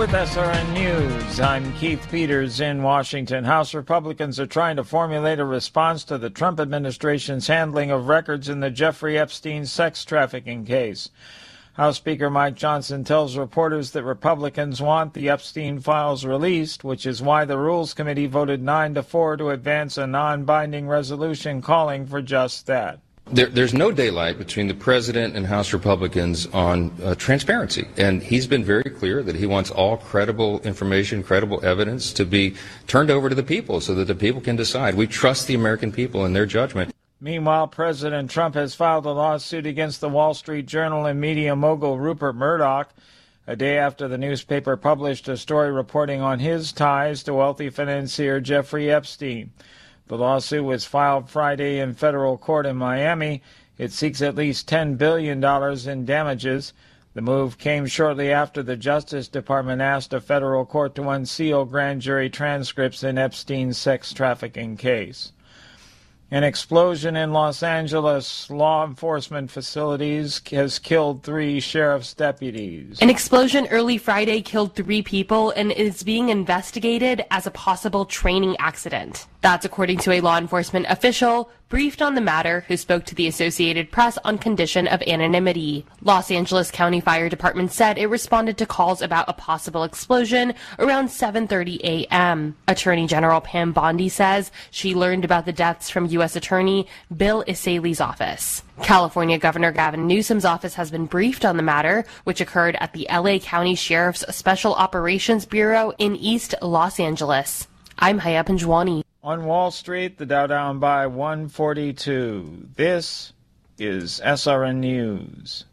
with SRN News. I'm Keith Peters in Washington. House Republicans are trying to formulate a response to the Trump administration's handling of records in the Jeffrey Epstein sex trafficking case. House Speaker Mike Johnson tells reporters that Republicans want the Epstein files released, which is why the Rules Committee voted 9-4 to advance a non-binding resolution calling for just that. There's no daylight between the president and House Republicans on transparency, and he's been very clear that he wants all credible information, credible evidence to be turned over to the people so that the people can decide. We trust the American people in their judgment. Meanwhile, President Trump has filed a lawsuit against the Wall Street Journal and media mogul Rupert Murdoch, a day after the newspaper published a story reporting on his ties to wealthy financier Jeffrey Epstein. The lawsuit was filed Friday in federal court in Miami. It seeks at least $10 billion in damages. The move came shortly after the Justice Department asked a federal court to unseal grand jury transcripts in Epstein's sex trafficking case. An explosion in Los Angeles law enforcement facilities has killed 3 sheriff's deputies. An explosion early Friday killed 3 people and is being investigated as a possible training accident. That's according to a law enforcement official briefed on the matter who spoke to the Associated Press on condition of anonymity. Los Angeles County Fire Department said it responded to calls about a possible explosion around 7:30 a.m. Attorney General Pam Bondi says she learned about the deaths from U.S. Attorney Bill Isaly's office. California Governor Gavin Newsom's office has been briefed on the matter, which occurred at the L.A. County Sheriff's Special Operations Bureau in East Los Angeles. I'm Haya Panjwani. On Wall Street, the Dow down by 142. This is SRN News.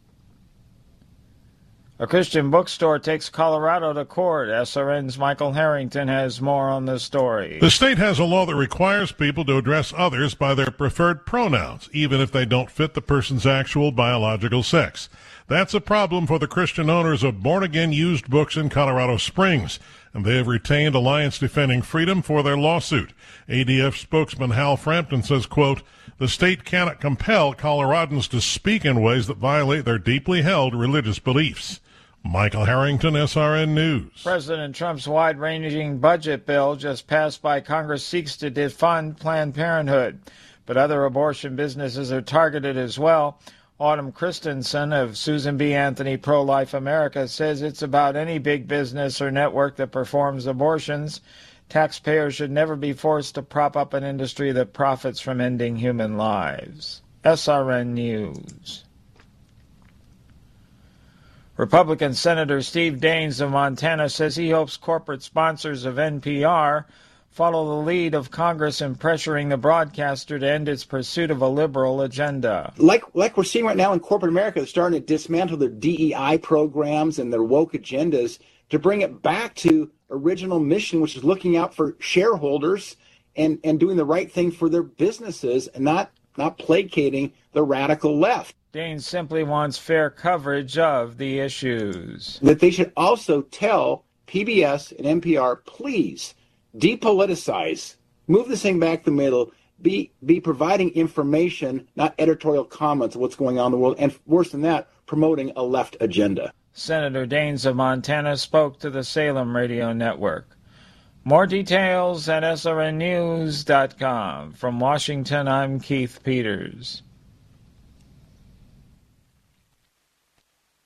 A Christian bookstore takes Colorado to court. SRN's Michael Harrington has more on the story. The state has a law that requires people to address others by their preferred pronouns, even if they don't fit the person's actual biological sex. That's a problem for the Christian owners of born-again used books in Colorado Springs, and they have retained Alliance Defending Freedom for their lawsuit. ADF spokesman Hal Frampton says, quote, the state cannot compel Coloradans to speak in ways that violate their deeply held religious beliefs. Michael Harrington, SRN News. President Trump's wide-ranging budget bill just passed by Congress seeks to defund Planned Parenthood, but other abortion businesses are targeted as well. Autumn Christensen of Susan B. Anthony Pro-Life America says it's about any big business or network that performs abortions. Taxpayers should never be forced to prop up an industry that profits from ending human lives. SRN News. Republican Senator Steve Daines of Montana says he hopes corporate sponsors of NPR follow the lead of Congress in pressuring the broadcaster to end its pursuit of a liberal agenda. Like we're seeing right now in corporate America, they're starting to dismantle their DEI programs and their woke agendas to bring it back to original mission, which is looking out for shareholders and doing the right thing for their businesses and not placating the radical left. Daines simply wants fair coverage of the issues. That they should also tell PBS and NPR, please, depoliticize, move this thing back the middle, be providing information, not editorial comments of what's going on in the world, and worse than that, promoting a left agenda. Senator Daines of Montana spoke to the Salem Radio Network. More details at srnnews.com. From Washington, I'm Keith Peters.